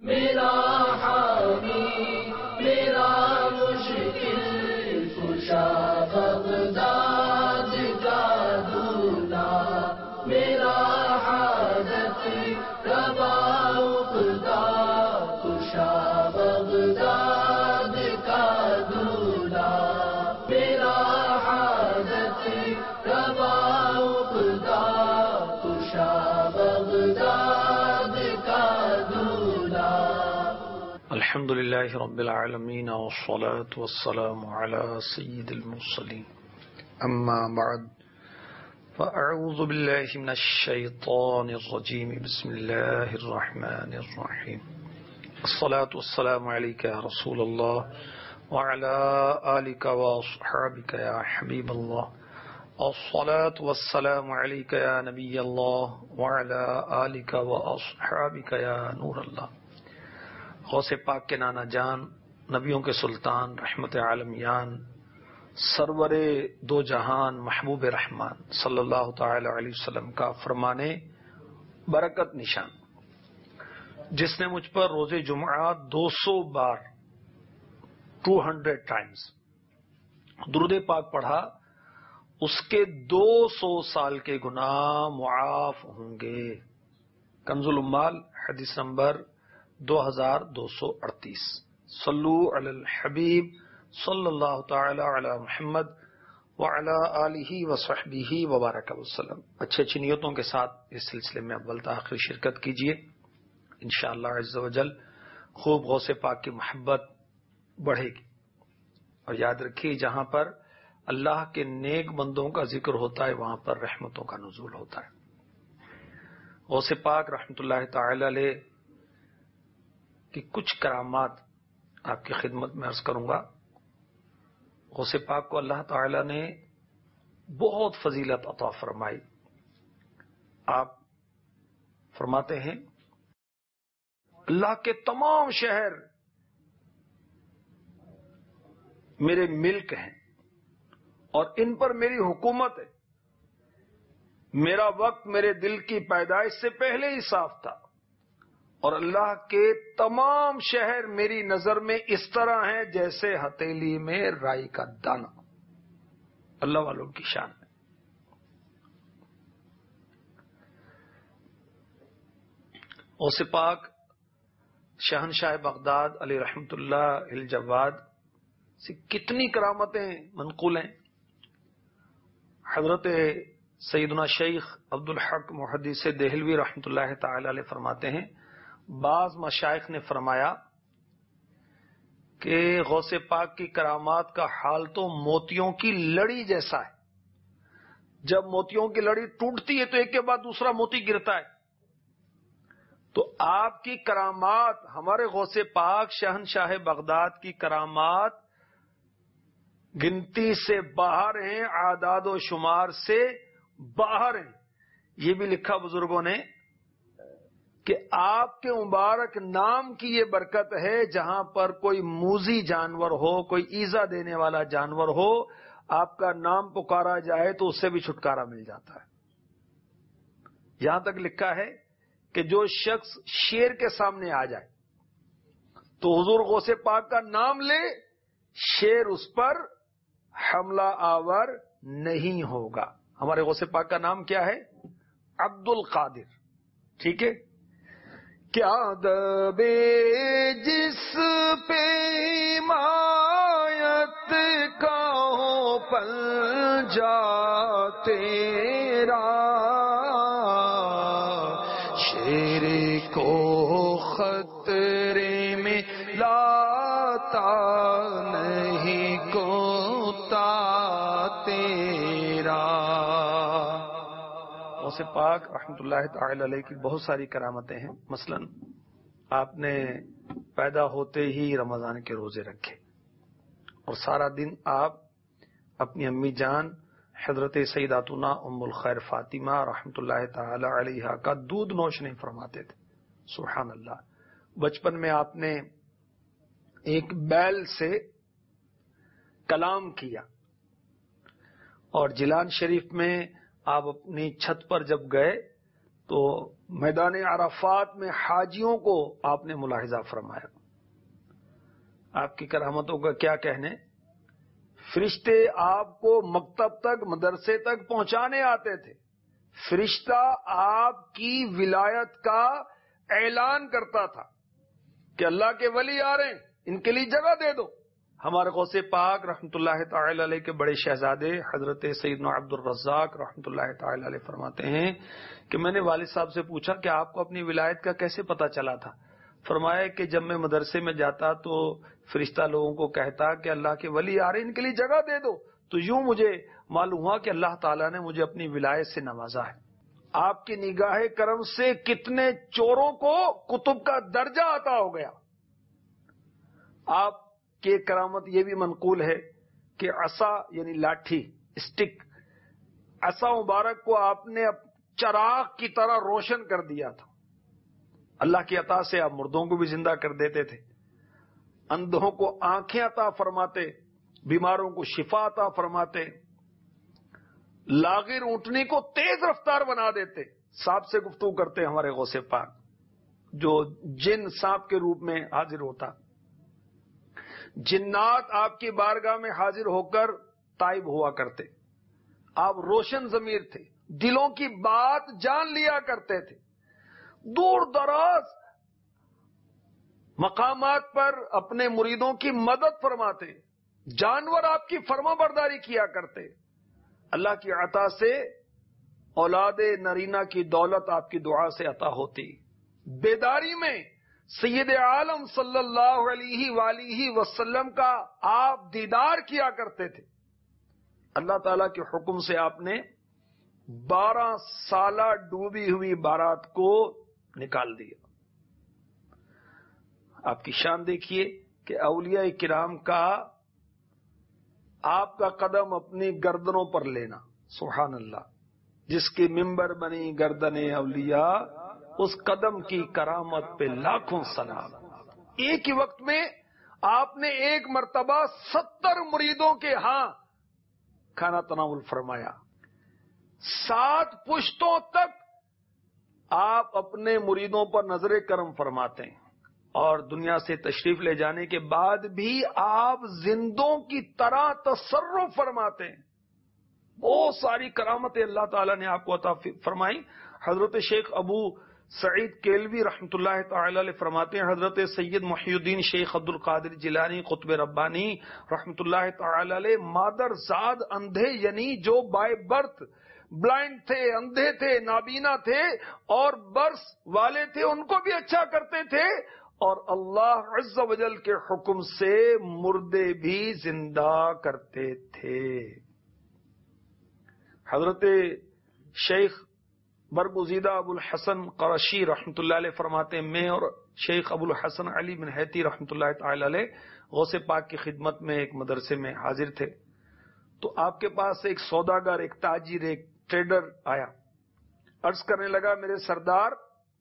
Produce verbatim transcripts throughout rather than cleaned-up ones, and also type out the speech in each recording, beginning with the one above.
میرا حامی میرا مشکل کشا بغداد کا دولہا، میرا حاجت روا عقدہ کشا بغداد کا دولہا، میرا حاجت روا عقدہ کشا بغداد کا دولہا۔ الحمد للہ رب العالمین والصلاة والسلام علی سید المرسلین، اما بعد فاعوذ باللہ من الشیطان الرجیم، بسم اللہ الرحمن الرحیم، الصلاة والسلام علیک یا رسول اللہ وعلی آلک واصحابک یا حبیب اللہ، الصلاة والسلام علیک یا نبی اللہ وعلی آلک واصحابک یا نور اللہ۔ غوث پاک کے نانا جان، نبیوں کے سلطان، رحمت عالمیان، سرور دو جہان، محبوب رحمان صلی اللہ تعالی علیہ وسلم کا فرمانے برکت نشان، جس نے مجھ پر روز جمعہ دو سو بار ٹو ہنڈریڈ ٹائمز درود پاک پڑھا، اس کے دو سو سال کے گناہ معاف ہوں گے۔ کنز الاموال حدیث نمبر دو ہزار دو سو اڑتیس۔ صلو علی الحبیب صلی اللہ تعالی علی محمد وعلی آلہ وصحبہ وبارک وسلم۔ اچھی اچھی نیتوں کے ساتھ اس سلسلے میں اول تا آخر شرکت کیجیے، انشاءاللہ عز و جل خوب غوث پاک کی محبت بڑھے گی۔ اور یاد رکھیے، جہاں پر اللہ کے نیک بندوں کا ذکر ہوتا ہے وہاں پر رحمتوں کا نزول ہوتا ہے۔ غوث پاک رحمت اللہ تعالی علیہ کی کچھ کرامات آپ کی خدمت میں عرض کروں گا۔ غوث پاک کو اللہ تعالی نے بہت فضیلت عطا فرمائی۔ آپ فرماتے ہیں اللہ کے تمام شہر میرے ملک ہیں اور ان پر میری حکومت ہے۔ میرا وقت میرے دل کی پیدائش سے پہلے ہی صاف تھا، اور اللہ کے تمام شہر میری نظر میں اس طرح ہیں جیسے ہتھیلی میں رائی کا دانہ۔ اللہ والوں کی شان ہے۔ غوث پاک شہنشاہ بغداد علیہ رحمت اللہ الجواد سے کتنی کرامتیں منقول ہیں۔ حضرت سیدنا شیخ عبد الحق محدث دہلوی رحمت اللہ تعالی علیہ فرماتے ہیں، بعض مشائخ نے فرمایا کہ غوث پاک کی کرامات کا حال تو موتیوں کی لڑی جیسا ہے۔ جب موتیوں کی لڑی ٹوٹتی ہے تو ایک کے بعد دوسرا موتی گرتا ہے، تو آپ کی کرامات، ہمارے غوث پاک شہنشاہ بغداد کی کرامات گنتی سے باہر ہیں، اعداد و شمار سے باہر ہیں۔ یہ بھی لکھا بزرگوں نے کہ آپ کے مبارک نام کی یہ برکت ہے، جہاں پر کوئی موذی جانور ہو، کوئی ایذا دینے والا جانور ہو، آپ کا نام پکارا جائے تو اس سے بھی چھٹکارا مل جاتا ہے۔ یہاں تک لکھا ہے کہ جو شخص شیر کے سامنے آ جائے تو حضور غوث پاک کا نام لے، شیر اس پر حملہ آور نہیں ہوگا۔ ہمارے غوث پاک کا نام کیا ہے؟ عبد القادر۔ ٹھیک ہے؟ کیا دبے جس پہ حمایت کا ہو پنجا تیرا، شیر کو خطرے میں لاتا نہیں کوتا تیرا۔ غوث پاک رحمت اللہ تعالی علیہ کی بہت ساری کرامتیں ہیں۔ مثلا آپ نے پیدا ہوتے ہی رمضان کے روزے رکھے، اور سارا دن آپ اپنی امی جان حضرت سیداتنا ام الخیر فاطمہ رحمت اللہ تعالی علیہ کا دودھ نوش نہیں فرماتے تھے۔ سبحان اللہ۔ بچپن میں آپ نے ایک بیل سے کلام کیا، اور جیلان شریف میں آپ اپنی چھت پر جب گئے تو میدان عرفات میں حاجیوں کو آپ نے ملاحظہ فرمایا. آپ کی کرامتوں کا کیا کہنے. فرشتے آپ کو مکتب تک مدرسے تک پہنچانے آتے تھے. فرشتہ آپ کی ولایت کا اعلان کرتا تھا کہ اللہ کے ولی آ رہے ہیں، ان کے لیے جگہ دے دو. ہمارے غوث پاک رحمت اللہ تعالی علیہ کے بڑے شہزادے حضرت سیدنا عبد الرزاق رحمت اللہ تعالی علیہ فرماتے ہیں کہ میں نے والد صاحب سے پوچھا کہ آپ کو اپنی ولایت کا کیسے پتا چلا تھا. فرمایا کہ جب میں مدرسے میں جاتا تو فرشتہ لوگوں کو کہتا کہ اللہ کے ولی آ رہے ہیں، ان کے لیے جگہ دے دو، تو یوں مجھے معلوم ہوا کہ اللہ تعالیٰ نے مجھے اپنی ولایت سے نوازا ہے. آپ کی نگاہ کرم سے کتنے چوروں کو کتب کا درجہ عطا ہو گیا. آپ کی کرامت یہ بھی منقول ہے کہ عصا یعنی لاٹھی اسٹک، عصا مبارک کو آپ نے چراغ کی طرح روشن کر دیا تھا. اللہ کی عطا سے آپ مردوں کو بھی زندہ کر دیتے تھے، اندھوں کو آنکھیں عطا فرماتے، بیماروں کو شفا عطا فرماتے، لاغر اونٹنی کو تیز رفتار بنا دیتے. سانپ سے گفتگو کرتے ہمارے غوث پاک، جو جن سانپ کے روپ میں حاضر ہوتا. جنات آپ کی بارگاہ میں حاضر ہو کر تائب ہوا کرتے. آپ روشن ضمیر تھے، دلوں کی بات جان لیا کرتے تھے. دور دراز مقامات پر اپنے مریدوں کی مدد فرماتے، جانور آپ کی فرما برداری کیا کرتے. اللہ کی عطا سے اولاد نرینہ کی دولت آپ کی دعا سے عطا ہوتی. بیداری میں سید عالم صلی اللہ علیہ وآلہ وسلم کا آپ دیدار کیا کرتے تھے. اللہ تعالی کے حکم سے آپ نے بارہ سالہ ڈوبی ہوئی بارات کو نکال دیا. آپ کی شان دیکھیے کہ اولیاء کرام کا آپ کا قدم اپنی گردنوں پر لینا. سبحان اللہ. جس کی ممبر بنی گردن اولیاء، اس قدم کی کرامت پہ لاکھوں سلام. ایک ہی وقت میں آپ نے ایک مرتبہ ستر مریدوں کے ہاں کھانا تناول فرمایا. سات پشتوں تک آپ اپنے مریدوں پر نظر کرم فرماتے ہیں، اور دنیا سے تشریف لے جانے کے بعد بھی آپ زندوں کی طرح تصرف فرماتے ہیں. بہت ساری کرامتیں اللہ تعالیٰ نے آپ کو عطا فرمائی. حضرت شیخ ابو سعید کیلوی رحمت اللہ تعالی علیہ فرماتے ہیں، حضرت سید محی الدین شیخ عبد القادر جیلانی قطب ربانی رحمت اللہ تعالی علیہ مادر زاد اندھے، یعنی جو بائی برتھ بلائنڈ تھے، اندھے تھے، نابینا تھے اور برس والے تھے، ان کو بھی اچھا کرتے تھے، اور اللہ عز و جل کے حکم سے مردے بھی زندہ کرتے تھے. حضرت شیخ برگزیدہ ابو الحسن قرشی رحمت اللہ علیہ فرماتے ہیں، میں اور شیخ ابو الحسن علی بن حیتی رحمت اللہ تعالی علیہ غوث پاک کی خدمت میں ایک مدرسے میں حاضر تھے. تو آپ کے پاس ایک سوداگر، ایک تاجر، ایک ٹریڈر آیا. عرض کرنے لگا، میرے سردار،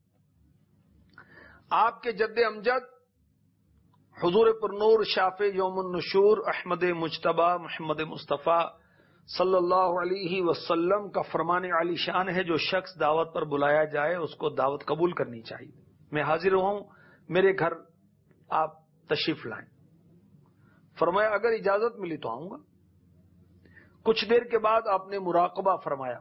آپ کے جد امجد حضور پرنور شافع یوم النشور احمد مجتبی محمد مصطفیٰ صلی اللہ علیہ وسلم کا فرمان عالی شان ہے، جو شخص دعوت پر بلایا جائے اس کو دعوت قبول کرنی چاہیے. میں حاضر ہوں، میرے گھر آپ تشریف لائیں. فرمایا اگر اجازت ملی تو آؤں گا. کچھ دیر کے بعد آپ نے مراقبہ فرمایا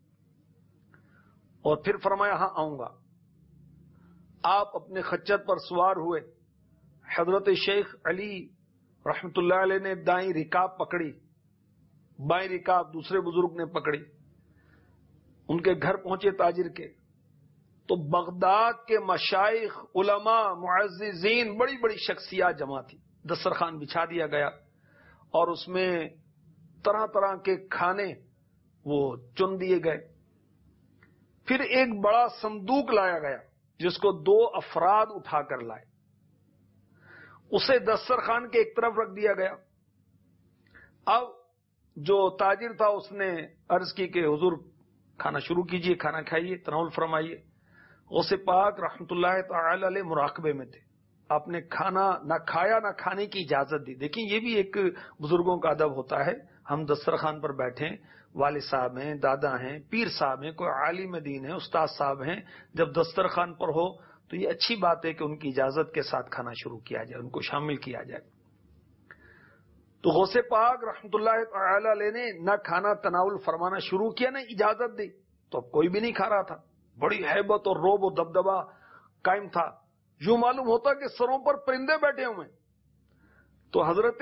اور پھر فرمایا ہاں آؤں گا. آپ اپنے خچر پر سوار ہوئے. حضرت شیخ علی رحمت اللہ علیہ نے دائیں رکاب پکڑی، بائیں رکاب دوسرے بزرگ نے پکڑی. ان کے گھر پہنچے تاجر کے تو بغداد کے مشائخ، علماء، معززین، بڑی بڑی شخصیات جمع تھی. دسترخوان بچھا دیا گیا اور اس میں طرح طرح کے کھانے وہ چن دیے گئے. پھر ایک بڑا صندوق لایا گیا جس کو دو افراد اٹھا کر لائے. اسے دسترخوان کے ایک طرف رکھ دیا گیا. اب جو تاجر تھا اس نے عرض کی کہ حضور کھانا شروع کیجئے، کھانا کھائیے، تناول فرمائیے. غوث پاک رحمت اللہ تعالی علیہ مراقبے میں تھے. آپ نے کھانا نہ کھایا نہ کھانے کی اجازت دی. دیکھیں یہ بھی ایک بزرگوں کا ادب ہوتا ہے. ہم دسترخوان پر بیٹھیں، والد صاحب ہیں، دادا ہیں، پیر صاحب ہیں، کوئی عالم دین ہے، استاد صاحب ہیں، جب دسترخوان پر ہو تو یہ اچھی بات ہے کہ ان کی اجازت کے ساتھ کھانا شروع کیا جائے، ان کو شامل کیا جائے۔ تو غوث پاک رحمت اللہ تعالی علیہ نے نہ کھانا تناول فرمانا شروع کیا، نہ اجازت دی، تو اب کوئی بھی نہیں کھا رہا تھا، بڑی ہیبت اور روب و دبدبا قائم تھا، یوں معلوم ہوتا کہ سروں پر پرندے بیٹھے ہوئے۔ تو حضرت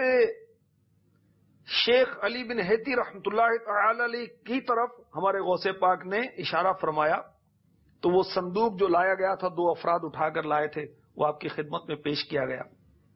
شیخ علی بن ہیتی رحمت اللہ تعالی علیہ کی طرف ہمارے غوث پاک نے اشارہ فرمایا، تو وہ صندوق جو لایا گیا تھا، دو افراد اٹھا کر لائے تھے، وہ آپ کی خدمت میں پیش کیا گیا۔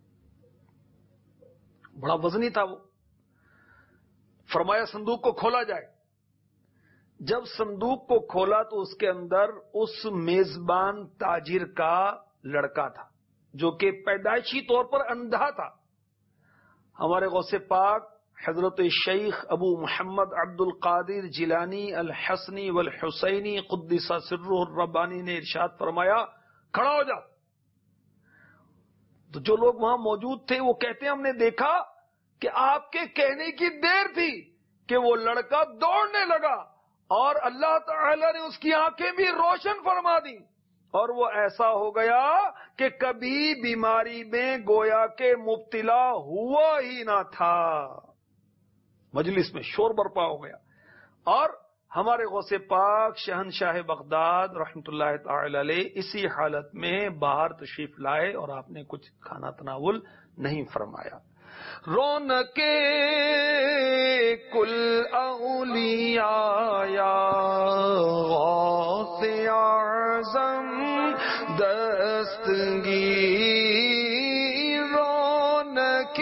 بڑا وزنی تھا وہ۔ فرمایا صندوق کو کھولا جائے۔ جب صندوق کو کھولا تو اس کے اندر اس میزبان تاجر کا لڑکا تھا جو کہ پیدائشی طور پر اندھا تھا۔ ہمارے غوث پاک حضرت شیخ ابو محمد عبد القادر جیلانی الحسنی والحسینی قدس سرہ الربانی نے ارشاد فرمایا، کھڑا ہو جا۔ تو جو لوگ وہاں موجود تھے وہ کہتے ہیں ہم نے دیکھا کہ آپ کے کہنے کی دیر تھی کہ وہ لڑکا دوڑنے لگا اور اللہ تعالی نے اس کی آنکھیں بھی روشن فرما دی اور وہ ایسا ہو گیا کہ کبھی بیماری میں گویا کے مبتلا ہوا ہی نہ تھا۔ مجلس میں شور برپا ہو گیا اور ہمارے غوث پاک شہنشاہ بغداد رحمت اللہ تعالی علیہ اسی حالت میں باہر تشریف لائے اور آپ نے کچھ کھانا تناول نہیں فرمایا۔ رونق کل اولیاء یا غوث اعظم دستگیر، رونق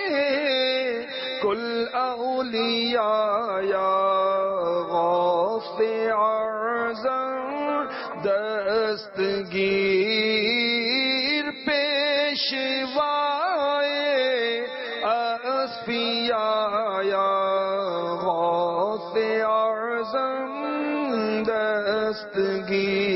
کل اولیاء یا غوث اعظم دستگیر، پیشوائے اصفیاء یا غوث اعظم دستگیر۔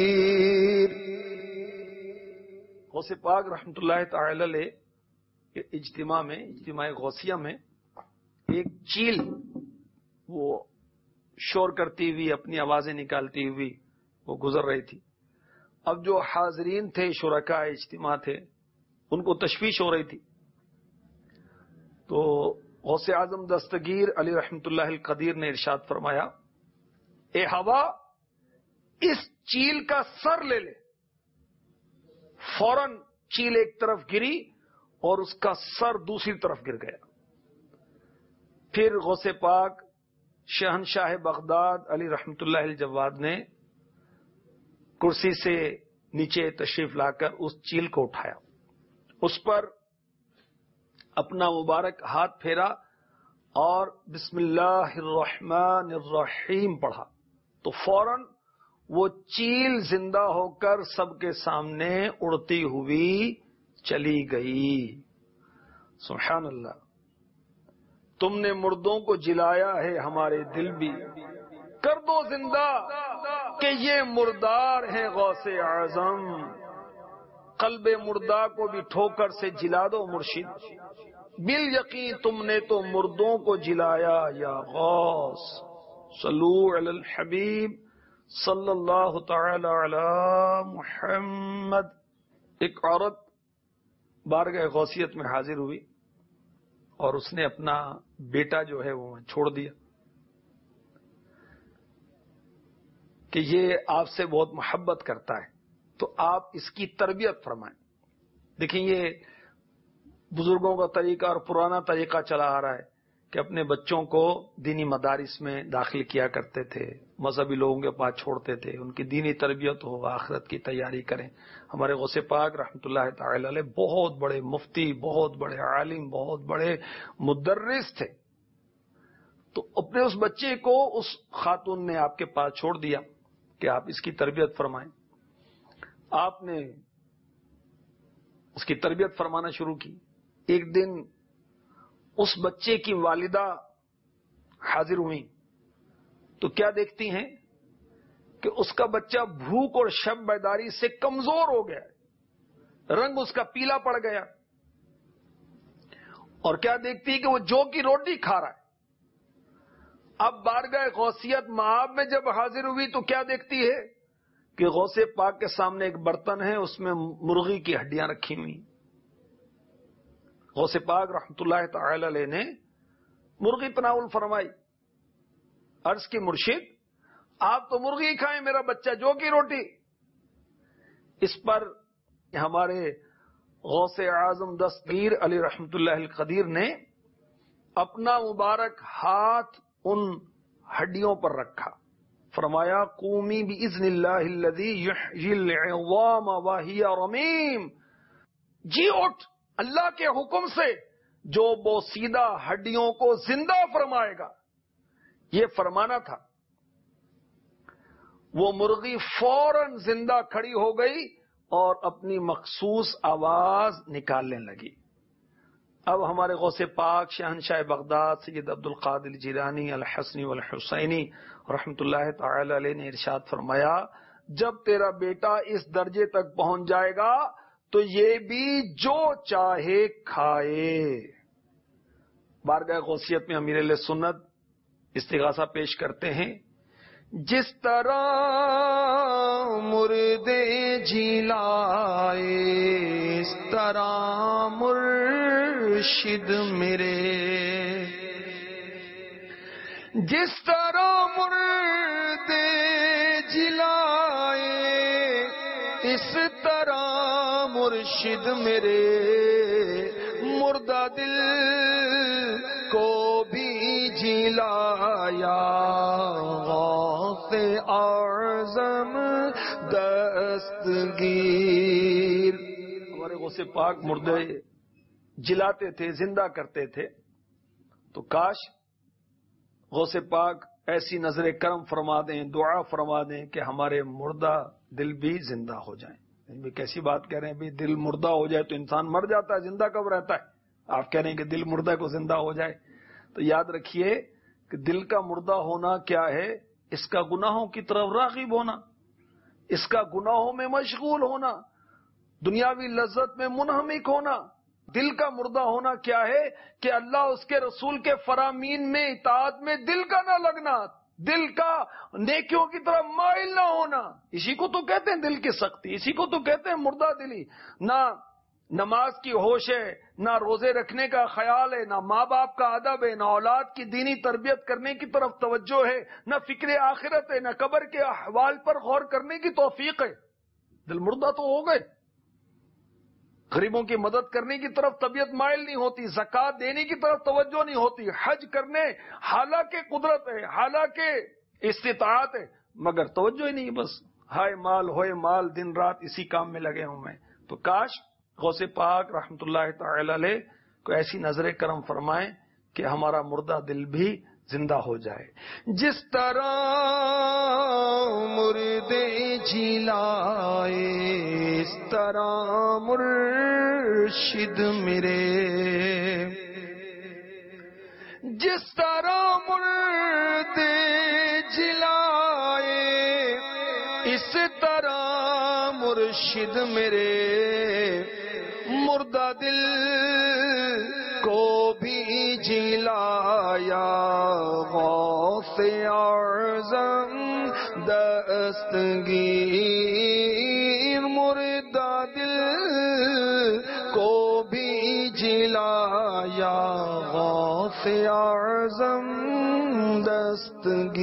غوث پاک رحمت اللہ تعالی علیہ اجتماع میں، اجتماع غوثیہ میں ایک چیل وہ شور کرتی ہوئی اپنی آوازیں نکالتی ہوئی وہ گزر رہی تھی۔ اب جو حاضرین تھے، شرکاء اجتماع تھے، ان کو تشویش ہو رہی تھی۔ تو غوث اعظم دستگیر علی رحمت اللہ القدیر نے ارشاد فرمایا، اے ہوا اس چیل کا سر لے لے۔ فوراً چیل ایک طرف گری اور اس کا سر دوسری طرف گر گیا۔ پھر غوث پاک شہنشاہ بغداد علی رحمت اللہ الجواد نے کرسی سے نیچے تشریف لا کر اس چیل کو اٹھایا، اس پر اپنا مبارک ہاتھ پھیرا اور بسم اللہ الرحمن الرحیم پڑھا، تو فوراً وہ چیل زندہ ہو کر سب کے سامنے اڑتی ہوئی چلی گئی۔ سبحان اللہ، تم نے مردوں کو جلایا ہے ہمارے دل بھی، کر دو زندہ کہ یہ مردار ہیں غوث اعظم، قلب مردہ کو بھی ٹھوکر سے جلا دو مرشد، بال یقین تم نے تو مردوں کو جلایا یا غوث۔ صلو علی الحبیب صلی اللہ تعالی علی محمد۔ ایک عورت بارگاہ غوثیت میں حاضر ہوئی اور اس نے اپنا بیٹا جو ہے وہ چھوڑ دیا کہ یہ آپ سے بہت محبت کرتا ہے، تو آپ اس کی تربیت فرمائیں۔ دیکھیں یہ بزرگوں کا طریقہ اور پرانا طریقہ چلا آ رہا ہے کہ اپنے بچوں کو دینی مدارس میں داخل کیا کرتے تھے، مذہبی لوگوں کے پاس چھوڑتے تھے، ان کی دینی تربیت ہو، آخرت کی تیاری کریں۔ ہمارے غوث پاک رحمت اللہ تعالی علیہ بہت بڑے مفتی، بہت بڑے عالم، بہت بڑے مدرس تھے، تو اپنے اس بچے کو اس خاتون نے آپ کے پاس چھوڑ دیا کہ آپ اس کی تربیت فرمائیں۔ آپ نے اس کی تربیت فرمانا شروع کی۔ ایک دن اس بچے کی والدہ حاضر ہوئی تو کیا دیکھتی ہیں کہ اس کا بچہ بھوک اور شب بیداری سے کمزور ہو گیا، رنگ اس کا پیلا پڑ گیا، اور کیا دیکھتی ہے کہ وہ جو کی روٹی کھا رہا ہے، اب بارگاہ غوثیت مآب میں جب حاضر ہوئی تو کیا دیکھتی ہے کہ غوث پاک کے سامنے ایک برتن ہے، اس میں مرغی کی ہڈیاں رکھی ہوئی. غوث پاک رحمت اللہ تعالی علیہ نے مرغی تناول فرمائی. عرض کی مرشد آپ تو مرغی کھائیں، میرا بچہ جو کی روٹی. اس پر ہمارے غوث اعظم دستگیر علی رحمت اللہ القدیر نے اپنا مبارک ہاتھ ان ہڈیوں پر رکھا، فرمایا قومی باذن اللہ الذی یحیی العظام وہی رمیم، جی اٹھ اللہ کے حکم سے جو بوسیدہ ہڈیوں کو زندہ فرمائے گا. یہ فرمانا تھا. وہ مرغی فوراً زندہ کھڑی ہو گئی اور اپنی مخصوص آواز نکالنے لگی. اب ہمارے غوث پاک شہنشاہ بغداد سید عبد القادر جیلانی الحسنی والحسینی رحمت اللہ تعالی علیہ نے ارشاد فرمایا جب تیرا بیٹا اس درجے تک پہنچ جائے گا تو یہ بھی جو چاہے کھائے. بارگاہ غوثیت میں امیر اہل سنت استغاثہ پیش کرتے ہیں. جس طرح مردے جلائے اس طرح مرشد میرے، جس طرح مردے جلائے اس طرح مرشد میرے، مردہ دل کو بھی جلایا غوث اعظم دستگیر. ہمارے غوث پاک مردے جلاتے تھے، زندہ کرتے تھے. تو کاش غوث پاک ایسی نظر کرم فرما دیں، دعا فرما دیں کہ ہمارے مردہ دل بھی زندہ ہو جائیں. کیسی بات کہہ رہے ہیں بھی دل مردہ ہو جائے تو انسان مر جاتا ہے، زندہ کب رہتا ہے؟ آپ کہہ رہے ہیں کہ دل مردہ کو زندہ ہو جائے. تو یاد رکھیے کہ دل کا مردہ ہونا کیا ہے؟ اس کا گناہوں کی طرف راغب ہونا، اس کا گناہوں میں مشغول ہونا، دنیاوی لذت میں منہمک ہونا. دل کا مردہ ہونا کیا ہے؟ کہ اللہ اس کے رسول کے فرامین میں اطاعت میں دل کا نہ لگنا، دل کا نیکیوں کی طرف مائل نہ ہونا. اسی کو تو کہتے ہیں دل کی سختی، اسی کو تو کہتے ہیں مردہ دلی. نہ نماز کی ہوش ہے، نہ روزے رکھنے کا خیال ہے، نہ ماں باپ کا ادب ہے، نہ اولاد کی دینی تربیت کرنے کی طرف توجہ ہے، نہ فکر آخرت ہے، نہ قبر کے احوال پر غور کرنے کی توفیق ہے. دل مردہ تو ہو گئے. غریبوں کی مدد کرنے کی طرف طبیعت مائل نہیں ہوتی، زکوٰۃ دینے کی طرف توجہ نہیں ہوتی، حج کرنے حالانکہ قدرت ہے، حالانکہ استطاعت ہے، مگر توجہ ہی نہیں. بس ہائے مال ہوئے مال، دن رات اسی کام میں لگے ہوں میں. تو کاش غوث پاک رحمت اللہ تعالی علیہ کو ایسی نظر کرم فرمائیں کہ ہمارا مردہ دل بھی زندہ ہو جائے. جس طرح مردے جلائے اس طرح مرشد میرے، جس طرح مردے جلائے اس طرح مرشد میرے، مردہ دل کو بھی جلایا غوث اعظم دستگیر. مردہ دل کو بھی جلایا غوث اعظم دستگیر.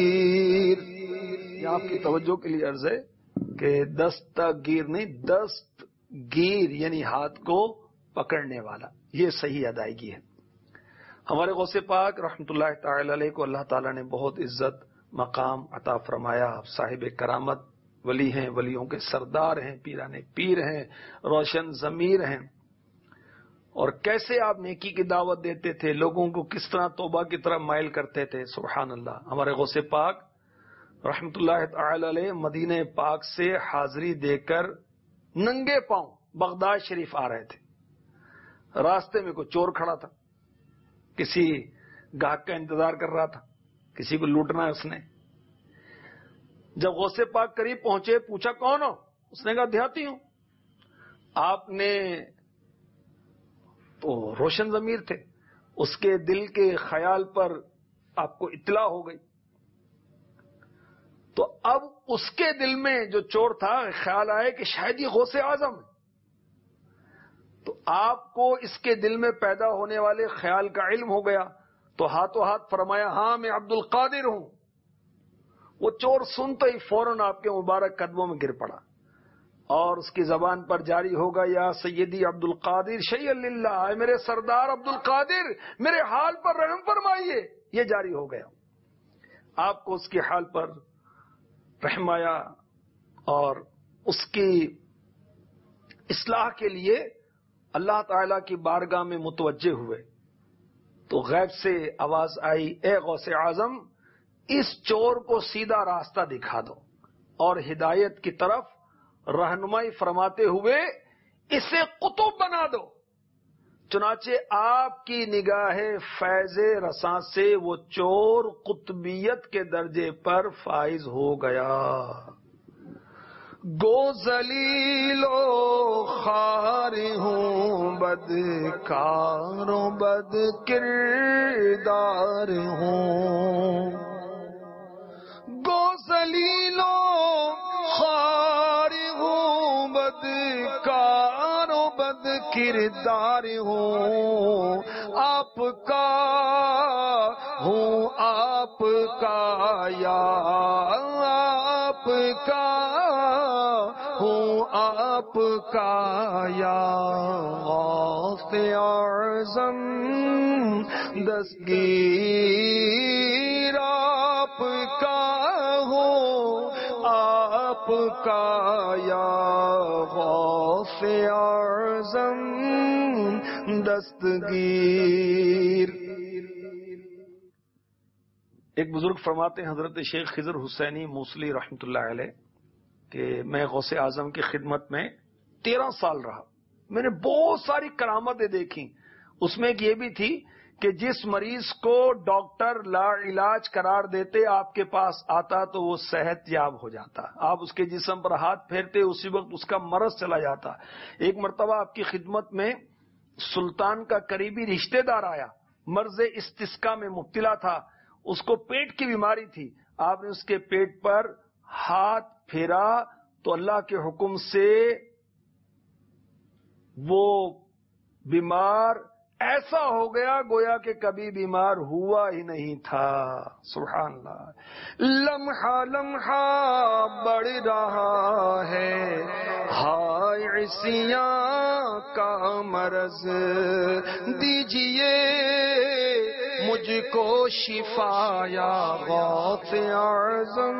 یہ آپ کی توجہ کے لیے عرض ہے کہ دستگیر نہیں، دستگیر یعنی ہاتھ کو پکڑنے والا، یہ صحیح ادائیگی ہے. ہمارے غوث پاک رحمت اللہ تعالی علیہ کو اللہ تعالیٰ نے بہت عزت مقام عطا فرمایا. صاحب کرامت ولی ہیں، ولیوں کے سردار ہیں، پیرانے پیر ہیں، روشن ضمیر ہیں. اور کیسے آپ نیکی کی دعوت دیتے تھے، لوگوں کو کس طرح توبہ کی طرف مائل کرتے تھے. سبحان اللہ. ہمارے غوث پاک رحمت اللہ تعالی علیہ مدینہ پاک سے حاضری دے کر ننگے پاؤں بغداد شریف آ رہے تھے. راستے میں کوئی چور کھڑا تھا، کسی گاہک کا انتظار کر رہا تھا، کسی کو لوٹنا ہے اس نے. جب غوث پاک قریب پہنچے پوچھا کون ہو؟ اس نے کہا دیہاتی ہوں. آپ نے تو روشن ضمیر تھے، اس کے دل کے خیال پر آپ کو اطلاع ہو گئی. تو اب اس کے دل میں جو چور تھا خیال آئے کہ شاید یہ غوث اعظم ہے. تو آپ کو اس کے دل میں پیدا ہونے والے خیال کا علم ہو گیا تو ہاتھوں ہاتھ فرمایا ہاں میں عبد القادر ہوں. وہ چور سنتے ہی فوراً آپ کے مبارک قدموں میں گر پڑا اور اس کی زبان پر جاری ہوگا یا سیدی عبد القادر شیئا للہ، اے میرے سردار عبد القادر میرے حال پر رحم فرمائیے. یہ جاری ہو گیا. آپ کو اس کے حال پر رحم آیا اور اس کی اصلاح کے لیے اللہ تعالی کی بارگاہ میں متوجہ ہوئے. تو غیب سے آواز آئی اے غوث اعظم اس چور کو سیدھا راستہ دکھا دو اور ہدایت کی طرف رہنمائی فرماتے ہوئے اسے قطب بنا دو. چنانچہ آپ کی نگاہ فیض رساں سے وہ چور قطبیت کے درجے پر فائز ہو گیا. گو ذلیل و خوار ہوں بدکار و بد کردار ہوں. گو ذلیل و خوار ہوں بدکار و بد کردار ہوں. آپ کا ہوں آپ کا یا آپ کا ہوں آپ کا یا غوث اعظم دستگیر آپ کا ہوں آپ کا یا غوث اعظم دستگیر. ایک بزرگ فرماتے ہیں حضرت شیخ خضر حسینی موصلی رحمۃ اللہ علیہ کہ میں غوث اعظم کی خدمت میں تیرہ سال رہا. میں نے بہت ساری کرامتیں دیکھی. اس میں ایک یہ بھی تھی کہ جس مریض کو ڈاکٹر لا علاج قرار دیتے آپ کے پاس آتا تو وہ صحت یاب ہو جاتا. آپ اس کے جسم پر ہاتھ پھیرتے اسی وقت اس کا مرض چلا جاتا. ایک مرتبہ آپ کی خدمت میں سلطان کا قریبی رشتہ دار آیا، مرض استسقا میں مبتلا تھا. اس کو پیٹ کی بیماری تھی. آپ نے اس کے پیٹ پر ہاتھ پھیرا تو اللہ کے حکم سے وہ بیمار ایسا ہو گیا گویا کہ کبھی بیمار ہوا ہی نہیں تھا. سبحان اللہ. لمحہ لمحہ بڑھ رہا ہے ہائے عصیاں کا مرض، دیجئے مجھ کو شفا یا غوث اعظم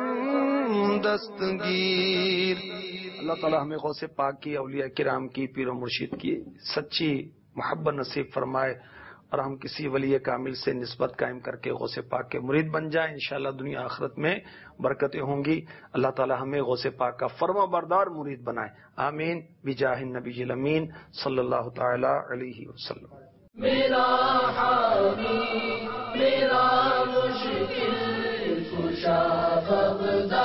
دستگیر. اللہ تعالی ہمیں غوث پاک کی، اولیاء کرام کی، پیر و مرشد کی سچی محبت نصیب فرمائے اور ہم کسی ولی کامل سے نسبت قائم کر کے غوث پاک کے مرید بن جائیں. انشاءاللہ دنیا آخرت میں برکتیں ہوں گی. اللہ تعالی ہمیں غوث پاک کا فرما بردار مرید بنائے. آمین بجاہ النبی الامین صلی اللہ تعالی علیہ وسلم. میرا حامی میرا مشکل کشا بغداد